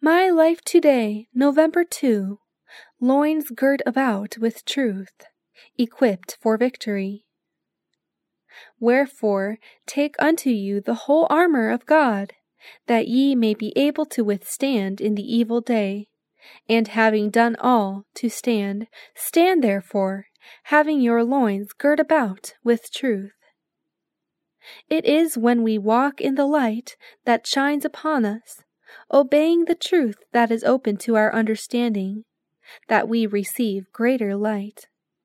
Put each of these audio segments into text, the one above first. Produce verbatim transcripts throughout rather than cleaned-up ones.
My life today, November second. Loins girt about with truth, equipped for victory. Wherefore take unto you the whole armor of God, that ye may be able to withstand in the evil day, and having done all, to stand. Stand therefore, having your loins girt about with truth. It is when we walk in the light that shines upon us, obeying the truth that is open to our understanding, that we receive greater light.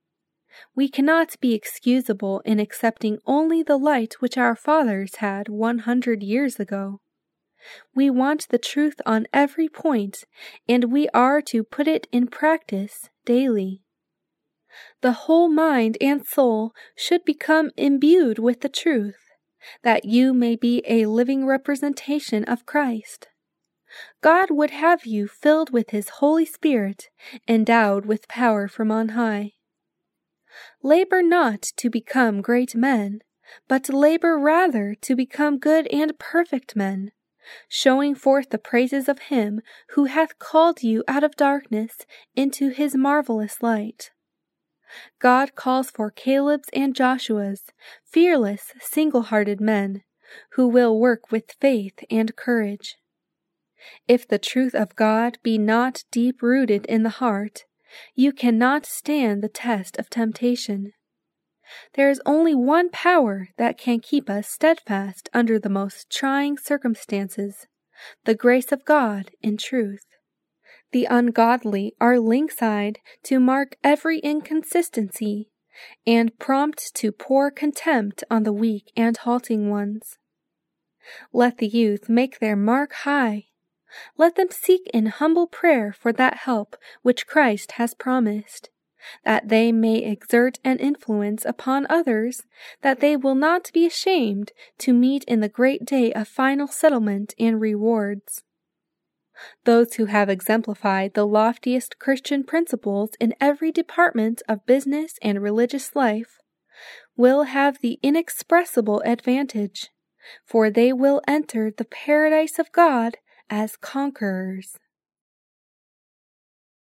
We cannot be excusable in accepting only the light which our fathers had one hundred years ago. We want the truth on every point, and we are to put it in practice daily. The whole mind and soul should become imbued with the truth, that you may be a living representation of Christ. God would have you filled with His Holy Spirit, endowed with power from on high. Labor not to become great men, but labor rather to become good and perfect men, showing forth the praises of Him who hath called you out of darkness into His marvelous light. God calls for Caleb's and Joshua's, fearless, single-hearted men, who will work with faith and courage. If the truth of God be not deep-rooted in the heart, you cannot stand the test of temptation. There is only one power that can keep us steadfast under the most trying circumstances, the grace of God in truth. The ungodly are lynx-eyed to mark every inconsistency, and prompt to pour contempt on the weak and halting ones. Let the youth make their mark high. Let them seek in humble prayer for that help which Christ has promised, that they may exert an influence upon others, that they will not be ashamed to meet in the great day of final settlement and rewards. Those who have exemplified the loftiest Christian principles in every department of business and religious life will have the inexpressible advantage, for they will enter the paradise of God as conquerors.